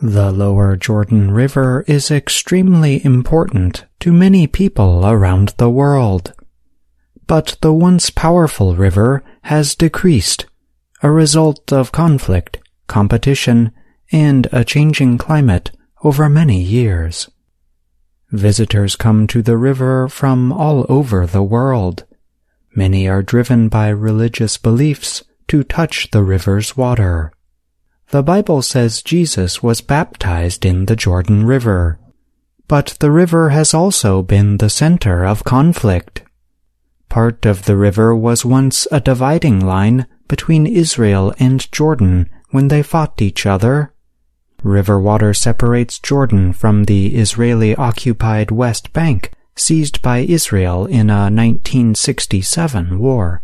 The lower Jordan River is extremely important to many people around the world. But the once powerful river has decreased, a result of conflict, competition, and a changing climate over many years. Visitors come to the river from all over the world. Many are driven by religious beliefs to touch the river's water. The Bible says Jesus was baptized in the Jordan River, but the river has also been the center of conflict. Part of the river was once a dividing line between Israel and Jordan when they fought each other. River water separates Jordan from the Israeli-occupied West Bank, seized by Israel in a 1967 war.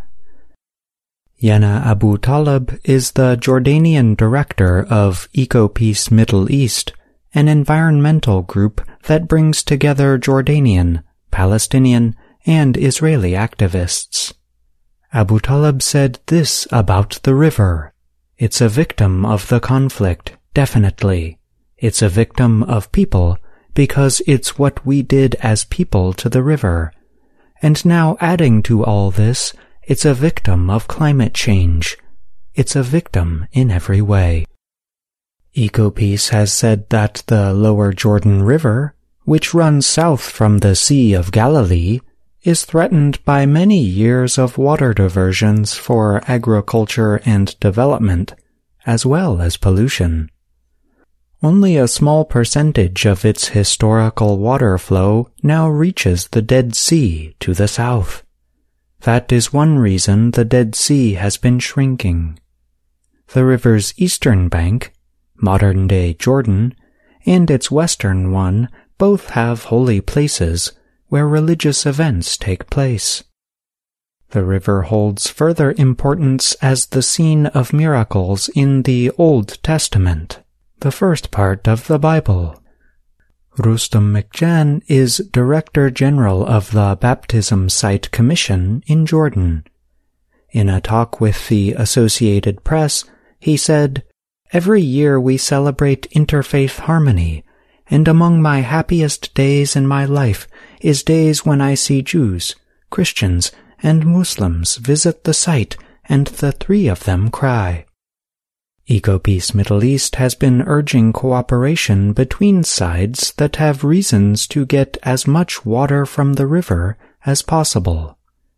Yana Abu Talib is the Jordanian director of EcoPeace Middle East, an environmental group that brings together Jordanian, Palestinian, and Israeli activists. Abu Talib said this about the river: "It's a victim of the conflict, definitely. It's a victim of people, because it's what we did as people to the river. And now adding to all this, it's a victim of climate change. It's a victim in every way." EcoPeace has said that the lower Jordan River, which runs south from the Sea of Galilee, is threatened by many years of water diversions for agriculture and development, as well as pollution. Only a small percentage of its historical water flow now reaches the Dead Sea to the south. That is one reason the Dead Sea has been shrinking. The river's eastern bank, modern-day Jordan, and its western one both have holy places where religious events take place. The river holds further importance as the scene of miracles in the Old Testament, the first part of the Bible. Rustam Mekjan is Director General of the Baptism Site Commission in Jordan. In a talk with the Associated Press, he said, "Every year we celebrate interfaith harmony, and among my happiest days in my life is days when I see Jews, Christians, and Muslims visit the site and the three of them cry." EcoPeace Middle East has been urging cooperation between sides that have reasons to get as much water from the river as possible.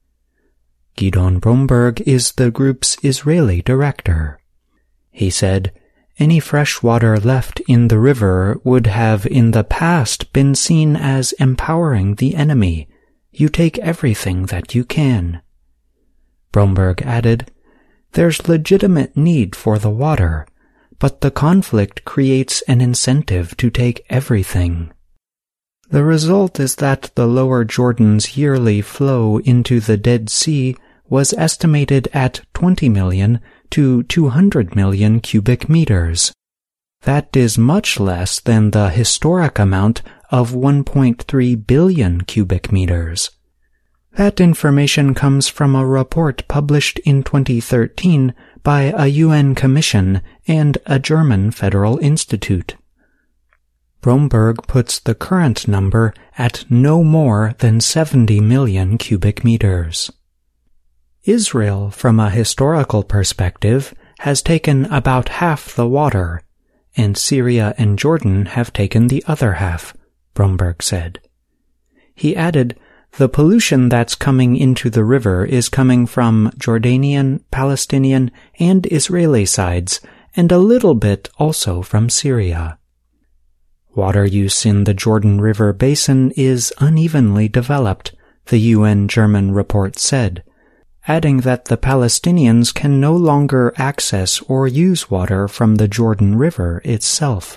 Gidon Bromberg is the group's Israeli director. He said, "Any fresh water left in the river would have in the past been seen as empowering the enemy. You take everything that you can." Bromberg added, "There's legitimate need for the water, but the conflict creates an incentive to take everything." The result is that the lower Jordan's yearly flow into the Dead Sea was estimated at 20 million to 200 million cubic meters. That is much less than the historic amount of 1.3 billion cubic meters. That information comes from a report published in 2013 by a UN commission and a German federal institute. Bromberg puts the current number at no more than 70 million cubic meters. Israel, from a historical perspective, has taken about half the water, and Syria and Jordan have taken the other half, Bromberg said. He added, "The pollution that's coming into the river is coming from Jordanian, Palestinian, and Israeli sides, and a little bit also from Syria." Water use in the Jordan River basin is unevenly developed, the UN German report said, adding that the Palestinians can no longer access or use water from the Jordan River itself.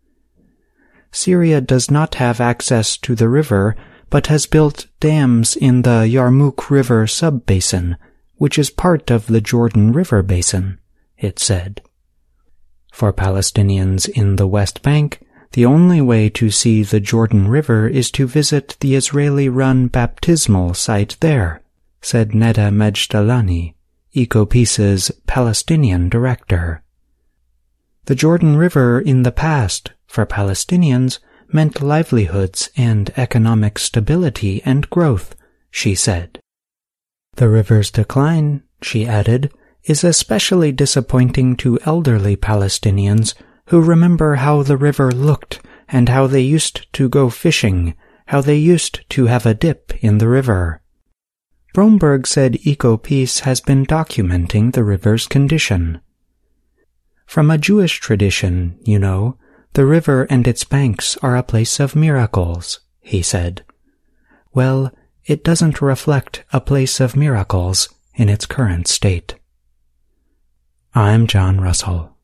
Syria does not have access to the river, but has built dams in the Yarmouk River sub-basin, which is part of the Jordan River basin, it said. For Palestinians in the West Bank, the only way to see the Jordan River is to visit the Israeli-run baptismal site there, said Neda Mejdalani, EcoPeace's Palestinian director. The Jordan River in the past, for Palestinians, meant livelihoods and economic stability and growth, she said. The river's decline, she added, is especially disappointing to elderly Palestinians who remember how the river looked and how they used to go fishing, how they used to have a dip in the river. Bromberg said EcoPeace has been documenting the river's condition. From a Jewish tradition, you know, the river and its banks are a place of miracles, he said. Well, it doesn't reflect a place of miracles in its current state. I'm John Russell.